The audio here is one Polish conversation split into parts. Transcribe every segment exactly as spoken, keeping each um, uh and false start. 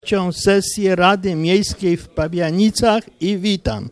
Trzecią sesję Rady Miejskiej w Pabianicach i witam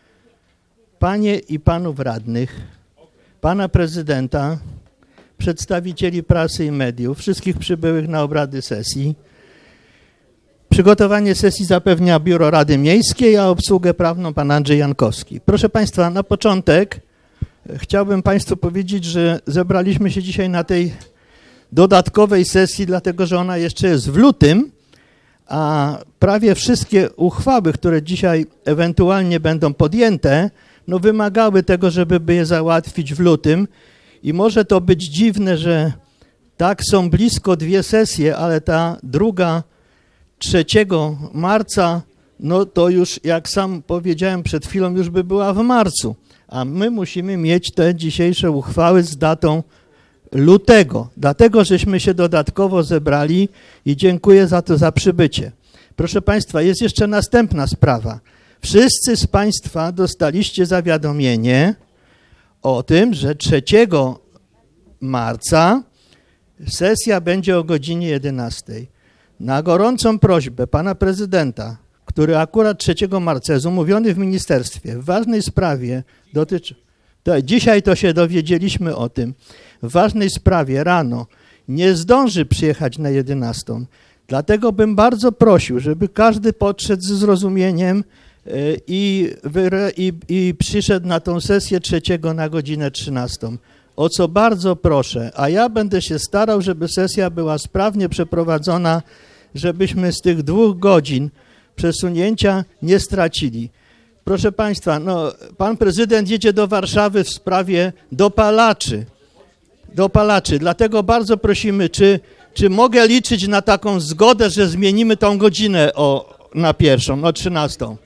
Panie i Panów Radnych, Pana Prezydenta, przedstawicieli prasy i mediów, wszystkich przybyłych na obrady sesji. Przygotowanie sesji zapewnia Biuro Rady Miejskiej, a obsługę prawną Pan Andrzej Jankowski. Proszę Państwa, na początek chciałbym Państwu powiedzieć, że zebraliśmy się dzisiaj na tej dodatkowej sesji, dlatego że ona jeszcze jest w lutym, a prawie wszystkie uchwały, które dzisiaj ewentualnie będą podjęte, no wymagały tego, żeby je załatwić w lutym i może to być dziwne, że tak są blisko dwie sesje, ale ta druga trzeciego marca, no to już jak sam powiedziałem przed chwilą, już by była w marcu, a my musimy mieć te dzisiejsze uchwały z datą lutego. Dlatego, żeśmy się dodatkowo zebrali i dziękuję za to, za przybycie. Proszę Państwa, jest jeszcze następna sprawa. Wszyscy z Państwa dostaliście zawiadomienie o tym, że trzeciego marca sesja będzie o godzinie jedenastej. Na gorącą prośbę Pana Prezydenta, który akurat trzeciego marca jest umówiony w ministerstwie, w ważnej sprawie dotyczy... To, dzisiaj to się dowiedzieliśmy o tym. W ważnej sprawie rano nie zdąży przyjechać na jedenastą. Dlatego bym bardzo prosił, żeby każdy podszedł ze zrozumieniem i, i, i przyszedł na tą sesję trzeciego na godzinę trzynastą. O co bardzo proszę, a ja będę się starał, żeby sesja była sprawnie przeprowadzona, żebyśmy z tych dwóch godzin przesunięcia nie stracili. Proszę Państwa, no, Pan Prezydent jedzie do Warszawy w sprawie dopalaczy. Dopalaczy. Dlatego bardzo prosimy, czy, czy mogę liczyć na taką zgodę, że zmienimy tą godzinę o, na pierwszą, o trzynastą.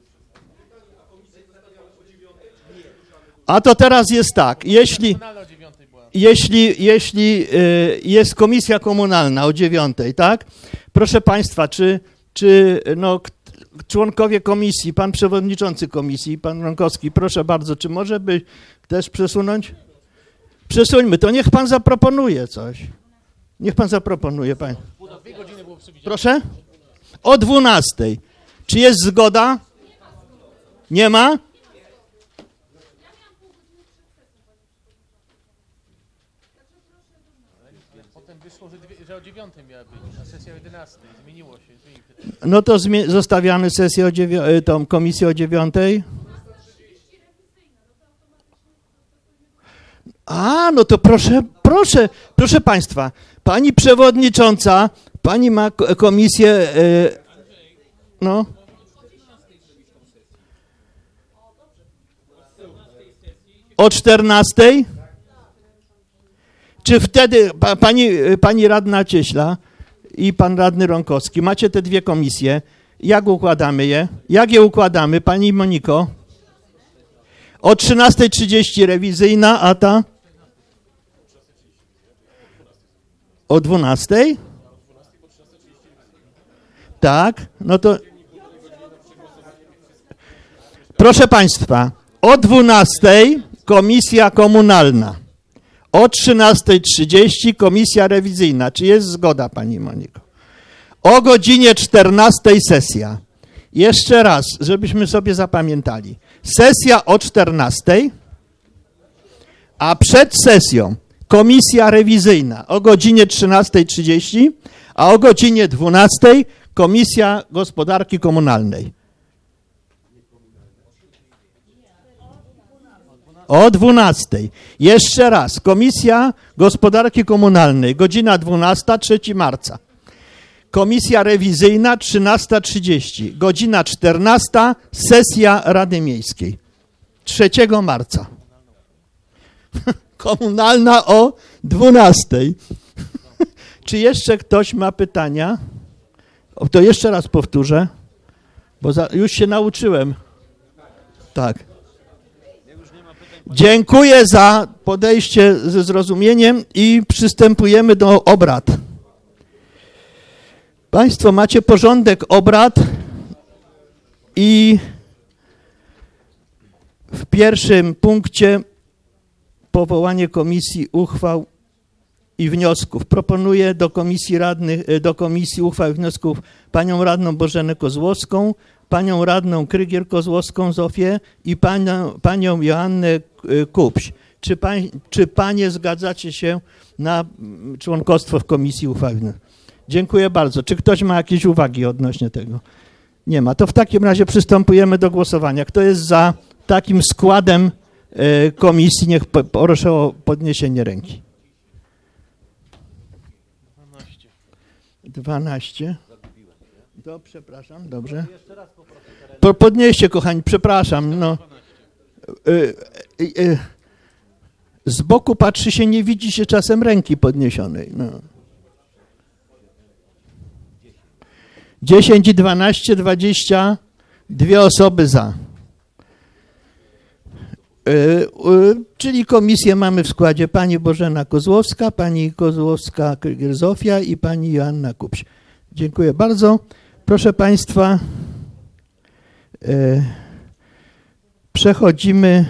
A to teraz jest tak, jeśli, jeśli, jeśli y, jest komisja komunalna o dziewiątej, tak? Proszę Państwa, czy, czy no, członkowie komisji, pan przewodniczący komisji, pan Jankowski, proszę bardzo, czy może by też przesunąć? Przesuńmy, to niech pan zaproponuje coś. Niech pan zaproponuje, panie. Proszę? O dwunastej. Czy jest zgoda? Nie ma? Potem wyszło, że, dwie, że o dziewiątej miała być, a sesja o jedenastej. Zmieniło się. Zmieni no to zmie- zostawiamy sesję o dziewią- tą komisję o dziewiątej. A, no to proszę, proszę, proszę Państwa, pani przewodnicząca, pani ma komisję, yy, no. O czternastej? Czy wtedy, pa, pani, pani radna Cieśla i pan radny Rąkowski, macie te dwie komisje, jak układamy je? Jak je układamy, pani Moniko? O trzynastej trzydzieści rewizyjna, a ta? O dwunastej? Tak, no to... Proszę Państwa, o dwunastej komisja komunalna, o trzynastej trzydzieści komisja rewizyjna. Czy jest zgoda, pani Moniko? O godzinie czternastej sesja. Jeszcze raz, żebyśmy sobie zapamiętali. Sesja o czternastej, a przed sesją komisja rewizyjna o godzinie trzynastej trzydzieści, a o godzinie dwunastej komisja gospodarki komunalnej. O dwunastej. Jeszcze raz, komisja gospodarki komunalnej, godzina dwunasta, trzeciego marca. Komisja rewizyjna trzynasta trzydzieści, godzina czternasta, sesja Rady Miejskiej, trzeciego marca. Komunalna o dwunastej. Czy jeszcze ktoś ma pytania? O, to jeszcze raz powtórzę, bo za, już się nauczyłem. Tak. Dziękuję za podejście ze zrozumieniem i przystępujemy do obrad. Państwo macie porządek obrad i w pierwszym punkcie powołanie komisji uchwał i wniosków. Proponuję do komisji radnych, do komisji uchwał i wniosków panią radną Bożenę Kozłowską, panią radną Krygier-Kozłowską Zofię i panią, panią Joannę Kupś. Czy, pań, czy panie zgadzacie się na członkostwo w komisji uchwał? Dziękuję bardzo. Czy ktoś ma jakieś uwagi odnośnie tego? Nie ma. To w takim razie przystępujemy do głosowania. Kto jest za takim składem komisji? Niech proszę o podniesienie ręki. dwanaście. To przepraszam, dobrze. Po, podnieście, kochani, przepraszam. No. Y, y, y, z boku patrzy się, nie widzi się czasem ręki podniesionej. No. dziesięć, dwanaście, dwadzieścia, dwie osoby za. Y, y, czyli komisję mamy w składzie pani Bożena Kozłowska, pani Kozłowska Zofia i pani Joanna Kupś. Dziękuję bardzo. Proszę państwa, y, przechodzimy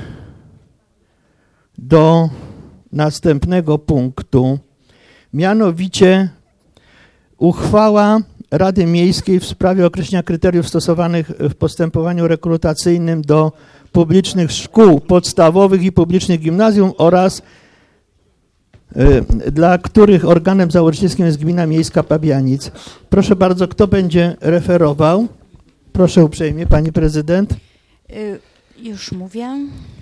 do następnego punktu, mianowicie uchwała Rady Miejskiej w sprawie określenia kryteriów stosowanych w postępowaniu rekrutacyjnym do publicznych szkół podstawowych i publicznych gimnazjum oraz y, dla których organem założycielskim jest Gmina Miejska Pabianic. Proszę bardzo, kto będzie referował? Proszę uprzejmie, pani prezydent. Y, już mówię.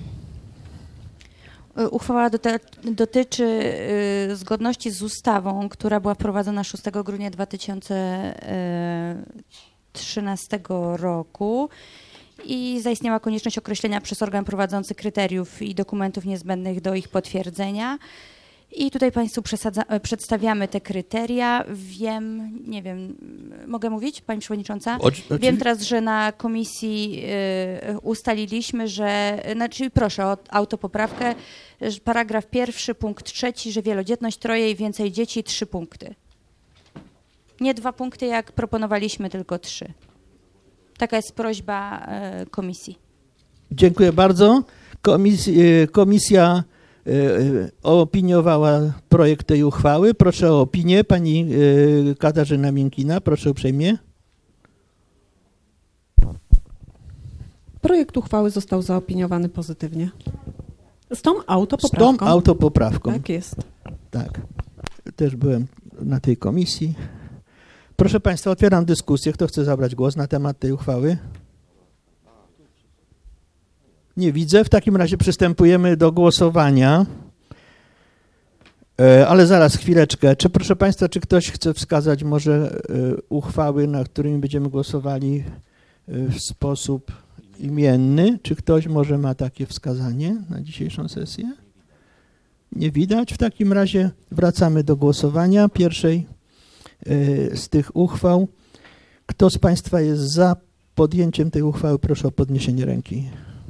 Uchwała dotyczy y, zgodności z ustawą, która była wprowadzona szóstego grudnia dwa tysiące trzynastego roku i zaistniała konieczność określenia przez organ prowadzący kryteriów i dokumentów niezbędnych do ich potwierdzenia. I tutaj Państwu przesadza, przedstawiamy te kryteria. Wiem, nie wiem, mogę mówić, Pani Przewodnicząca? Oczy, Wiem teraz, że na komisji y, ustaliliśmy, że, znaczy proszę o autopoprawkę, że paragraf pierwszy, punkt trzeci, że wielodzietność, troje i więcej dzieci, trzy punkty. Nie dwa punkty, jak proponowaliśmy, tylko trzy. Taka jest prośba y, komisji. Dziękuję bardzo. Komis, y, komisja opiniowała projekt tej uchwały. Proszę o opinię. Pani Katarzyna Miękina, proszę uprzejmie. Projekt uchwały został zaopiniowany pozytywnie. Z tą autopoprawką. Z tą autopoprawką. Tak jest. Tak. Też byłem na tej komisji. Proszę Państwa, otwieram dyskusję. Kto chce zabrać głos na temat tej uchwały? Nie widzę. W takim razie przystępujemy do głosowania. Ale zaraz, chwileczkę. Czy, proszę Państwa, czy ktoś chce wskazać może uchwały, nad którymi będziemy głosowali w sposób imienny? Czy ktoś może ma takie wskazanie na dzisiejszą sesję? Nie widać. W takim razie wracamy do głosowania pierwszej z tych uchwał. Kto z Państwa jest za podjęciem tej uchwały? Proszę o podniesienie ręki.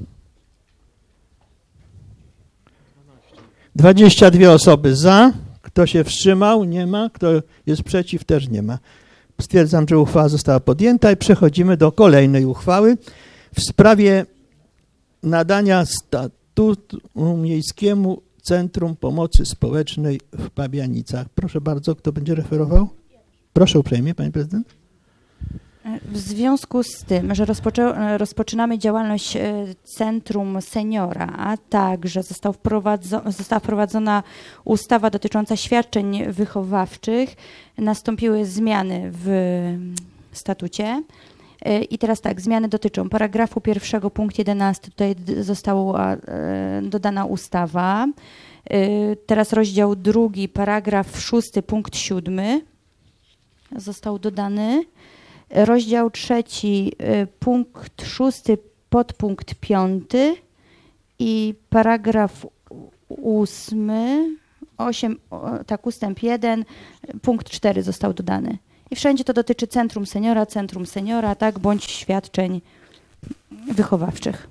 dwadzieścia dwie osoby za. Kto się wstrzymał? Nie ma. Kto jest przeciw? Też nie ma. Stwierdzam, że uchwała została podjęta i przechodzimy do kolejnej uchwały w sprawie nadania statutu Miejskiemu Centrum Pomocy Społecznej w Pabianicach. Proszę bardzo, kto będzie referował? Proszę uprzejmie, pani prezydent. W związku z tym, że rozpoczę, rozpoczynamy działalność Centrum Seniora, a także został wprowadzo, została wprowadzona ustawa dotycząca świadczeń wychowawczych, nastąpiły zmiany w statucie. I teraz tak, zmiany dotyczą paragrafu pierwszego, punkt jedenasty, tutaj została dodana ustawa. Teraz rozdział drugi, paragraf szósty, punkt siódmy został dodany. Rozdział trzeci, punkt szósty, podpunkt piąty i paragraf ósmy, osiem, tak, ustęp jeden, punkt cztery został dodany. I wszędzie to dotyczy Centrum Seniora, Centrum Seniora, tak, bądź świadczeń wychowawczych.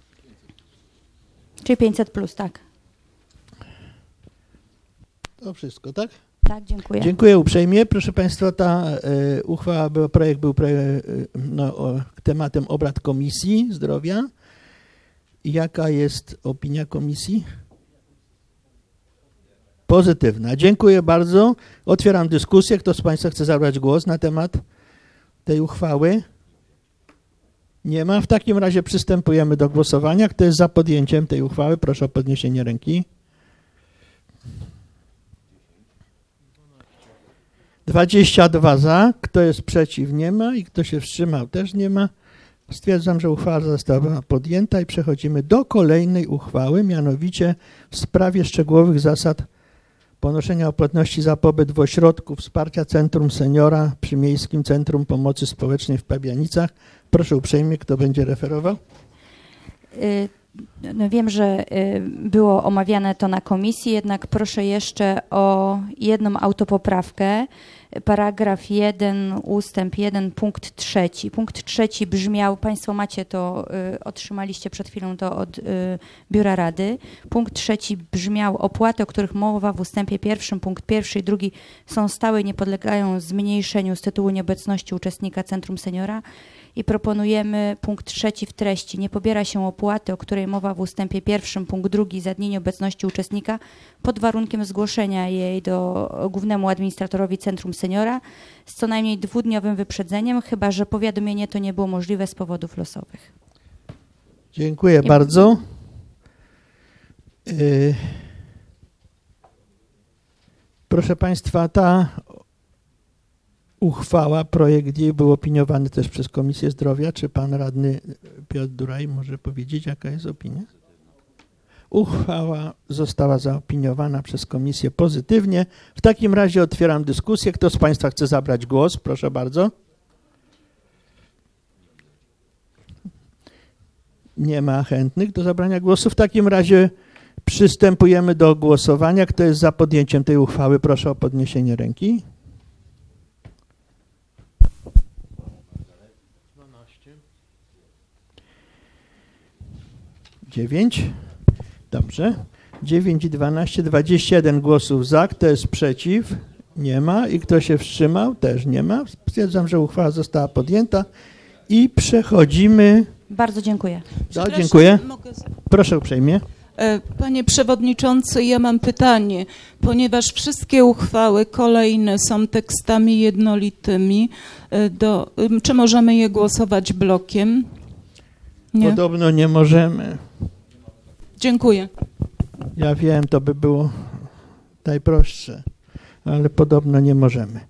Czyli pięćset plus, tak. To wszystko, tak? Tak, dziękuję. Dziękuję uprzejmie. Proszę Państwa, ta y, uchwała, był, projekt był y, no, o, tematem obrad Komisji Zdrowia. Jaka jest opinia Komisji? Pozytywna. Dziękuję bardzo. Otwieram dyskusję. Kto z Państwa chce zabrać głos na temat tej uchwały? Nie ma. W takim razie przystępujemy do głosowania. Kto jest za podjęciem tej uchwały? Proszę o podniesienie ręki. dwadzieścia dwa za. Kto jest przeciw? Nie ma. I kto się wstrzymał? Też nie ma. Stwierdzam, że uchwała została podjęta i przechodzimy do kolejnej uchwały, mianowicie w sprawie szczegółowych zasad ponoszenia opłatności za pobyt w ośrodku wsparcia Centrum Seniora przy Miejskim Centrum Pomocy Społecznej w Pabianicach. Proszę uprzejmie, kto będzie referował? No wiem, że było omawiane to na komisji, jednak proszę jeszcze o jedną autopoprawkę. Paragraf jeden, ustęp jeden, punkt trzeci. Punkt trzeci brzmiał, Państwo macie to, y, otrzymaliście przed chwilą to od y, Biura Rady. Punkt trzeci brzmiał, opłaty, o których mowa w ustępie pierwszym, punkt pierwszy i drugi są stałe i nie podlegają zmniejszeniu z tytułu nieobecności uczestnika Centrum Seniora. I proponujemy punkt trzeci w treści. Nie pobiera się opłaty, o której mowa w ustępie pierwszym, punkt drugi za dni nieobecności uczestnika pod warunkiem zgłoszenia jej do głównemu administratorowi Centrum Seniora z co najmniej dwudniowym wyprzedzeniem, chyba że powiadomienie to nie było możliwe z powodów losowych. Dziękuję I... bardzo. Yy... Proszę Państwa, ta uchwała, projekt jej był opiniowany też przez Komisję Zdrowia. Czy pan radny Piotr Duraj może powiedzieć, jaka jest opinia? Uchwała została zaopiniowana przez Komisję pozytywnie. W takim razie otwieram dyskusję. Kto z Państwa chce zabrać głos? Proszę bardzo. Nie ma chętnych do zabrania głosu. W takim razie przystępujemy do głosowania. Kto jest za podjęciem tej uchwały? Proszę o podniesienie ręki. dziewięć. Dobrze. dziewięć i dwanaście, dwadzieścia jeden głosów za. Kto jest przeciw? Nie ma. I kto się wstrzymał? Też nie ma. Stwierdzam, że uchwała została podjęta i przechodzimy. Bardzo dziękuję. Do, dziękuję. Proszę uprzejmie. Panie Przewodniczący, ja mam pytanie. Ponieważ wszystkie uchwały kolejne są tekstami jednolitymi, do, czy możemy je głosować blokiem? Nie. Podobno nie możemy. Dziękuję. Ja wiem, to by było najprostsze, ale podobno nie możemy.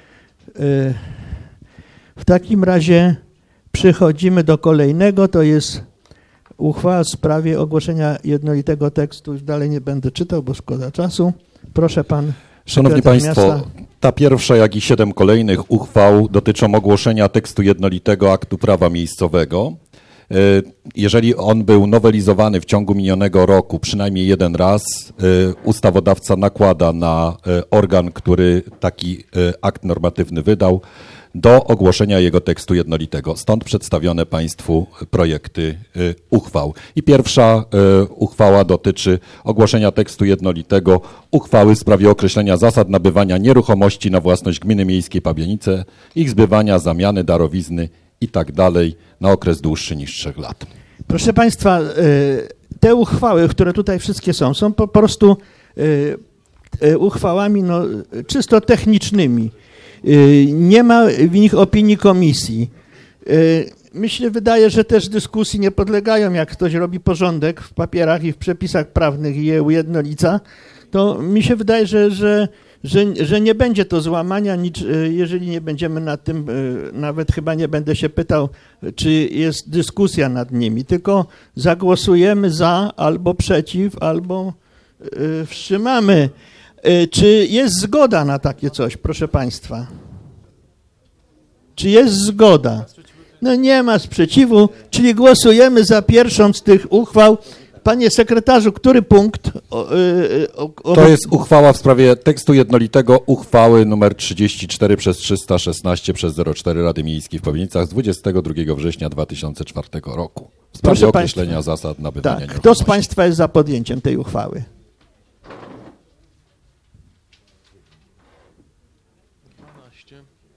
W takim razie przechodzimy do kolejnego, to jest uchwała w sprawie ogłoszenia jednolitego tekstu. Już dalej nie będę czytał, bo szkoda czasu. Proszę pan. Szanowni Państwo, miasta. Ta pierwsza, jak i siedem kolejnych uchwał dotyczą ogłoszenia tekstu jednolitego aktu prawa miejscowego. Jeżeli on był nowelizowany w ciągu minionego roku przynajmniej jeden raz, ustawodawca nakłada na organ, który taki akt normatywny wydał, do ogłoszenia jego tekstu jednolitego. Stąd przedstawione Państwu projekty uchwał. I pierwsza uchwała dotyczy ogłoszenia tekstu jednolitego uchwały w sprawie określenia zasad nabywania nieruchomości na własność Gminy Miejskiej Pabianice, ich zbywania, zamiany, darowizny i tak dalej na okres dłuższy niż trzech lat. Proszę Państwa, te uchwały, które tutaj wszystkie są, są po prostu uchwałami no, czysto technicznymi. Nie ma w nich opinii komisji. Myślę, wydaje, że też dyskusji nie podlegają, jak ktoś robi porządek w papierach i w przepisach prawnych i je ujednolica, to mi się wydaje, że, że, że, że nie będzie to złamania, nic, jeżeli nie będziemy nad tym, nawet chyba nie będę się pytał, czy jest dyskusja nad nimi, tylko zagłosujemy za albo przeciw, albo wstrzymamy. Czy jest zgoda na takie coś, proszę Państwa? Czy jest zgoda? No nie ma sprzeciwu, czyli głosujemy za pierwszą z tych uchwał. Panie sekretarzu, który punkt? O, o, o... To jest uchwała w sprawie tekstu jednolitego uchwały numer trzydzieści cztery przez trzysta szesnaście przez zero cztery Rady Miejskiej w Pabianicach z dwudziestego drugiego września dwa tysiące czwartego roku. W sprawie Proszę określenia Państwa, zasad nabywania tak. Kto z Państwa jest za podjęciem tej uchwały?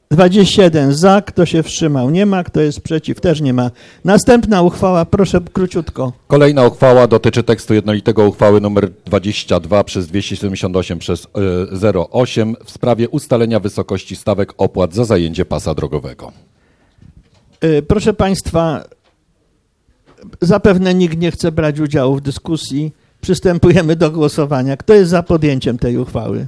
dwadzieścia jeden za, kto się wstrzymał? Nie ma, kto jest przeciw? Też nie ma. Następna uchwała, proszę króciutko. Kolejna uchwała dotyczy tekstu jednolitego uchwały nr dwadzieścia dwa przez dwieście siedemdziesiąt osiem przez zero osiem w sprawie ustalenia wysokości stawek opłat za zajęcie pasa drogowego. Proszę Państwa, zapewne nikt nie chce brać udziału w dyskusji. Przystępujemy do głosowania. Kto jest za podjęciem tej uchwały?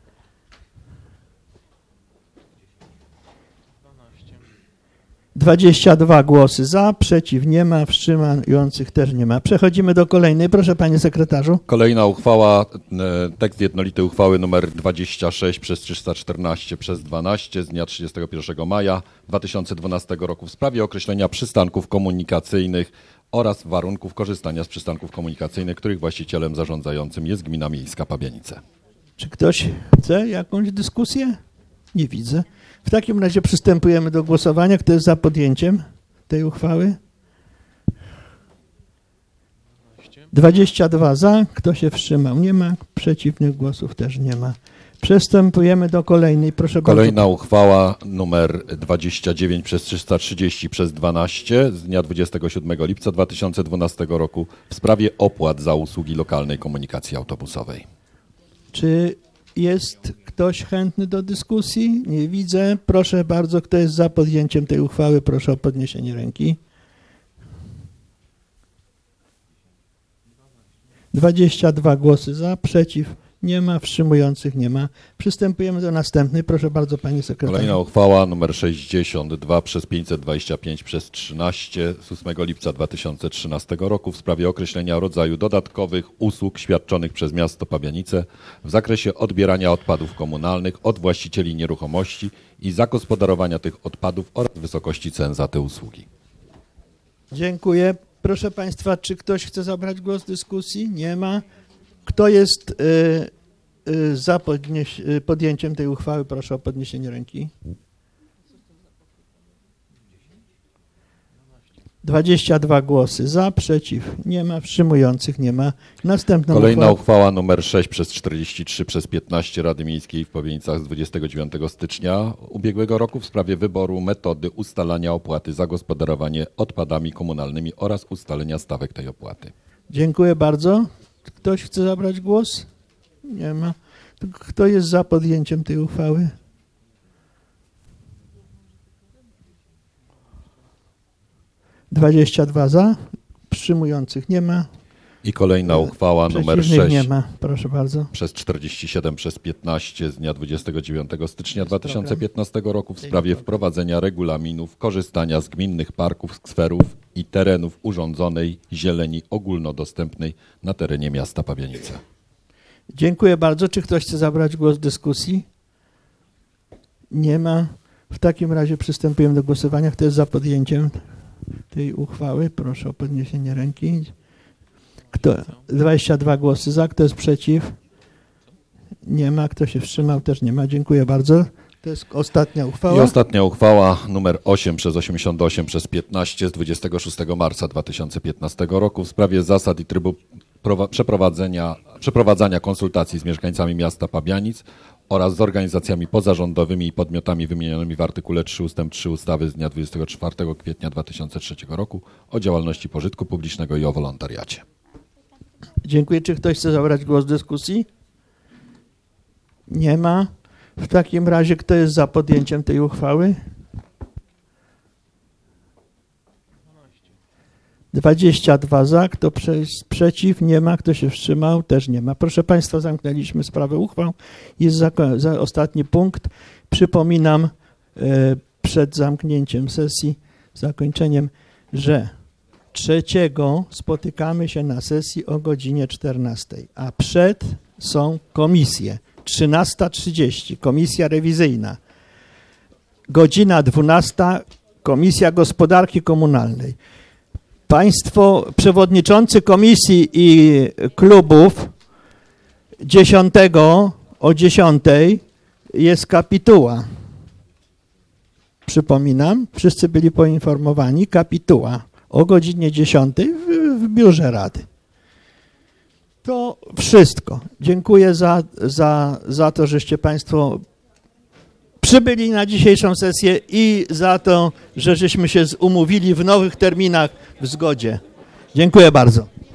dwadzieścia dwa głosy za, przeciw nie ma, wstrzymujących też nie ma. Przechodzimy do kolejnej. Proszę panie sekretarzu. Kolejna uchwała, tekst jednolity uchwały nr dwadzieścia sześć przez trzysta czternaście przez dwanaście z dnia trzydziestego pierwszego maja dwa tysiące dwunastego roku w sprawie określenia przystanków komunikacyjnych oraz warunków korzystania z przystanków komunikacyjnych, których właścicielem zarządzającym jest Gmina Miejska Pabianice. Czy ktoś chce jakąś dyskusję? Nie widzę. W takim razie przystępujemy do głosowania. Kto jest za podjęciem tej uchwały? dwadzieścia dwa za. Kto się wstrzymał? Nie ma. Przeciwnych głosów też nie ma. Przystępujemy do kolejnej. Proszę Kolejna bardzo. uchwała numer dwadzieścia dziewięć przez trzysta trzydzieści przez dwanaście z dnia dwudziestego siódmego lipca dwa tysiące dwunastego roku w sprawie opłat za usługi lokalnej komunikacji autobusowej. Czy jest ktoś chętny do dyskusji? Nie widzę. Proszę bardzo, kto jest za podjęciem tej uchwały? Proszę o podniesienie ręki. dwadzieścia dwa głosy za, przeciw nie ma, wstrzymujących nie ma. Przystępujemy do następnej. Proszę bardzo, panie sekretarzu. Kolejna uchwała nr sześćdziesiąt dwa przez pięćset dwadzieścia pięć przez trzynaście z ósmego lipca dwa tysiące trzynastego roku w sprawie określenia rodzaju dodatkowych usług świadczonych przez miasto Pabianice w zakresie odbierania odpadów komunalnych od właścicieli nieruchomości i zagospodarowania tych odpadów oraz wysokości cen za te usługi. Dziękuję. Proszę państwa, czy ktoś chce zabrać głos w dyskusji? Nie ma. Kto jest y, y, za podnieś, y, podjęciem tej uchwały? Proszę o podniesienie ręki. dwadzieścia dwa głosy za, przeciw nie ma, wstrzymujących nie ma. Następna Kolejna uchwała. uchwała numer sześć przez czterdzieści trzy przez piętnaście Rady Miejskiej w Powienicach z dwudziestego dziewiątego stycznia ubiegłego roku w sprawie wyboru metody ustalania opłaty za gospodarowanie odpadami komunalnymi oraz ustalenia stawek tej opłaty. Dziękuję bardzo. Ktoś chce zabrać głos? Nie ma. Kto jest za podjęciem tej uchwały? dwadzieścia dwa za, wstrzymujących nie ma. I kolejna uchwała numer Przeciwnych sześć nie ma. Proszę bardzo. przez czterdzieści siedem przez piętnaście z dnia dwudziestego dziewiątego stycznia dwa tysiące piętnastego roku w sprawie wprowadzenia regulaminów korzystania z gminnych parków, skwerów i terenów urządzonej zieleni ogólnodostępnej na terenie miasta Pabianice. Dziękuję bardzo. Czy ktoś chce zabrać głos w dyskusji? Nie ma. W takim razie przystępujemy do głosowania. Kto jest za podjęciem tej uchwały? Proszę o podniesienie ręki. Kto? dwadzieścia dwa głosy za. Kto jest przeciw? Nie ma. Kto się wstrzymał? Też nie ma. Dziękuję bardzo. To jest ostatnia uchwała. I ostatnia uchwała numer osiem przez osiemdziesiąt osiem przez piętnaście z dwudziestego szóstego marca dwa tysiące piętnastego roku w sprawie zasad i trybu przeprowadzenia, przeprowadzania konsultacji z mieszkańcami miasta Pabianic oraz z organizacjami pozarządowymi i podmiotami wymienionymi w artykule trzy ustęp trzy ustawy z dnia dwudziestego czwartego kwietnia dwa tysiące trzeciego roku o działalności pożytku publicznego i o wolontariacie. Dziękuję. Czy ktoś chce zabrać głos w dyskusji? Nie ma. W takim razie kto jest za podjęciem tej uchwały? dwadzieścia dwa za. Kto przeciw? Nie ma. Kto się wstrzymał? Też nie ma. Proszę państwa, zamknęliśmy sprawę uchwał. Jest za, za ostatni punkt. Przypominam e, przed zamknięciem sesji, zakończeniem, że trzeciego spotykamy się na sesji o godzinie czternastej, a przed są komisje. trzynasta trzydzieści, komisja rewizyjna. Godzina dwunasta, komisja gospodarki komunalnej. Państwo przewodniczący komisji i klubów dziesiątego o dziesiątej jest kapituła. Przypominam, wszyscy byli poinformowani, kapituła o godzinie dziesiątej w, w biurze Rady. To wszystko. Dziękuję za, za, za to, żeście Państwo przybyli na dzisiejszą sesję i za to, że żeśmy się umówili w nowych terminach w zgodzie. Dziękuję bardzo.